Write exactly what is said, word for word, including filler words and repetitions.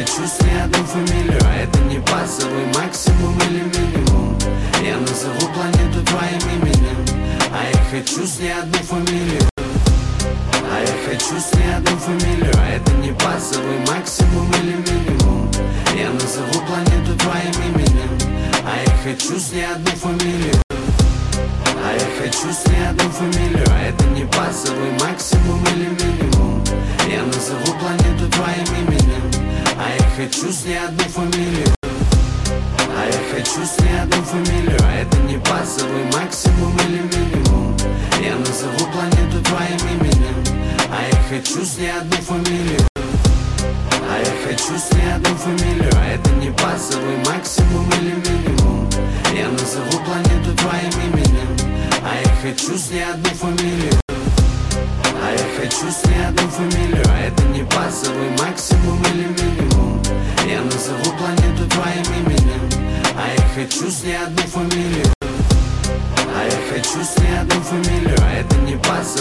хочу с ней одну фамилию. Это не базовый максимум или минимум. Я назову планету твоим именем. А я хочу с ней одну фамилию. А я хочу с ней одну фамилию. Это не базовый максимум или минимум. Я назову планету твоим именем. А я хочу с ней одну фамилию. А я хочу с ней одну фамилию. Это не базовый максимум или минимум. Я назову планету твоим именем. А я хочу с ней одну фамилию. А я хочу с ней одну фамилию. Это не базовый максимум или минимум. Я назову планету твоим именем. А я хочу с ней одну фамилию. А я хочу с ней одну фамилию. Это не базовый максимум или минимум. Я назову планету твоим именем. А я хочу с ней одну фамилию. А я хочу с ней одну фамилию. Это не базовый максимум или минимум. Я назову планету твоим именем. А я хочу с ней одну фамилию. А я хочу с ней одну фамилию. Это не базовый